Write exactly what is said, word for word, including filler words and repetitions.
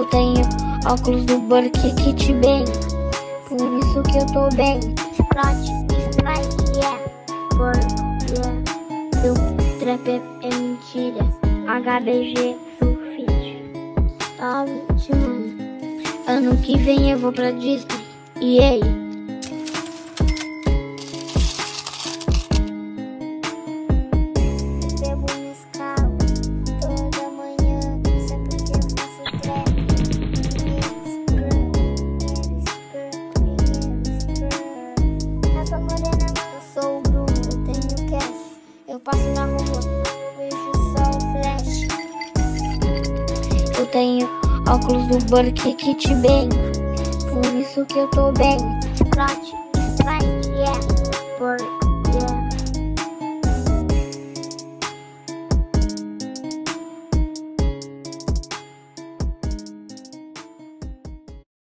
tenho óculos do Burke Kit bem, por isso que eu tô bem. Sprite, Sprite, yeah, porque Seu trap é, é mentira. H B G Sulfite, salve, te mando. Ano que vem eu vou pra Disney. E aí? bebo Nescau toda manhã, isso é porque eu faço trap. Eu sou morena, eu sou o Bruno, eu tenho cash. Eu passo na rua, vejo só o flash. Eu tenho óculos do Burke Kit bem, por isso que eu tô bem. Sprite, Sprite, yeah, porque